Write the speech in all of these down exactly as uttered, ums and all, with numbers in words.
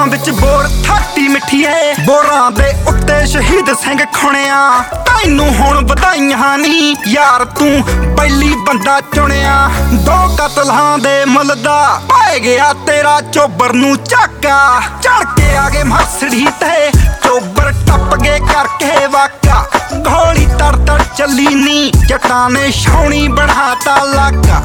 विच bore थाटी मिठी है बोरां दे उत्ते शहीद सिंह खुणिया तैनू हुण वधाइयां नी यार तू पहली बंदा चुनिया दो कतलां दे मुल दा पै गया तेरा चोबर नू झाका चढ़ के आ गए मसड़ी ते चोबर टप गए करके वाका घोली तड़ तड़ चली नी जटां ने छौनी बनाता लाका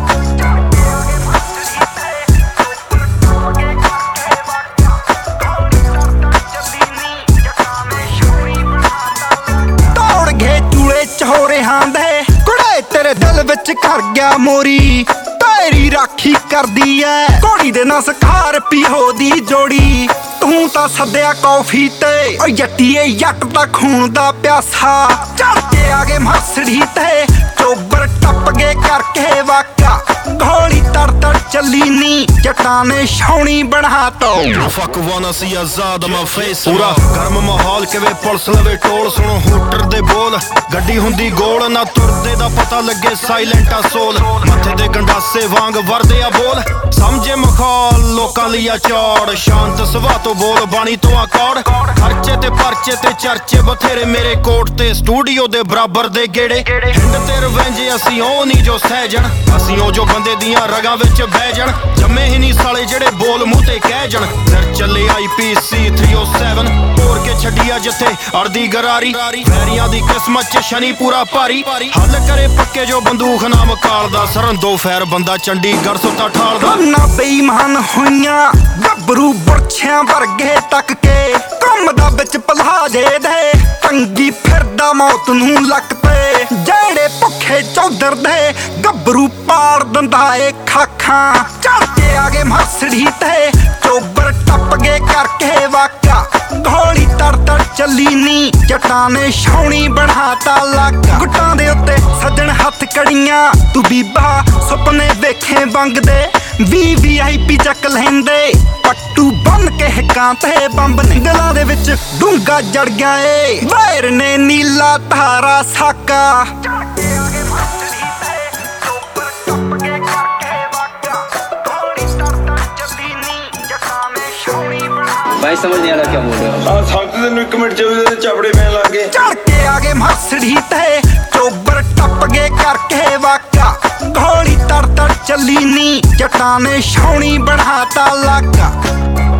चहोरेहां दे कुड़े तेरे दिल विच कर गया मोरी तेरी राखी करदी ऐ घोड़ी दे नस खार पीहो दी जोड़ी तू तां सद्या कॉफी ते ओ जट्टीए जट दा खून दा प्यासा चढ़ के आ गए मसड़ी ते चोबर टप गए करके वाका घोड़ी तड़ तड़ चली नी जटां ने छौनी बनाता फक वाना सी आजाद मा फेस पूरा गर्म माहौल किवे पुलिस लवे टोल सुनो हूटर दे बोल गड्डी हुंदी गोल ना तुरदे दा पता लगे साइलेंट आ सोल मथे दे गंडासे वांग वरदे आ बोल समझे मखौल लोकां लिया चौड़ शांत सुभा तो बोल बाणी तो आकौड़ खर्चे ते परचे ते चर्चे बथेरे मेरे कोट ते स्टूडियो दे बराबर दे गेड़े हिंद ते रवेंजे असी ओ नी जो सहजन असी ओ जो बंदे दियां रगां विच बह जण जम्मे ही नी साले जेड़े बोल मूंह ते कह जण फिर चले I P C three O seven होर के छड्डिया जिथे अड़दी गरारी वैरियां दी किस्मत च शनि पूरा भारी हल करे पक्के जो बंदूक नाम कालदा सरंदो फैर बंदा चंडीगढ़ सुता ठालदा ना बेईमान होइयां गबरू बुरछियां वर्गे तक के घुमदा विच पलाजे दे टंगी फिरदा मौत नू लक ते जेड़े भुखे चौधर दे गबरू पाड़ दंदा ए खाखां चढ़ के आ गए मसड़ी ते चोबर टप गए करके वाका घोली तड़ तड़ चली नी जटां ने छौनी बनाता लाका गुट्टां दे उत्ते सज्जण हत्थ कड़ियां तू बीबा सुपने वेखे बंगदे वी वी आई पी चक लैंदे पट्टू बन के हिकां ते बंब ने गलां दे विच डूंगा जड़ गया ए वायर ने नीला धारा साका भाई समझ नहीं आ रहा क्या बोल रहे हो हां साथ तेन एक मिनट च चापड़े पैन लग गए चढ़ के आ गए मसड़ी ते चोबर टप गए करके वाका घोड़ी तड़ तड़ चली नी जटां ने छौनी बनाता लाका।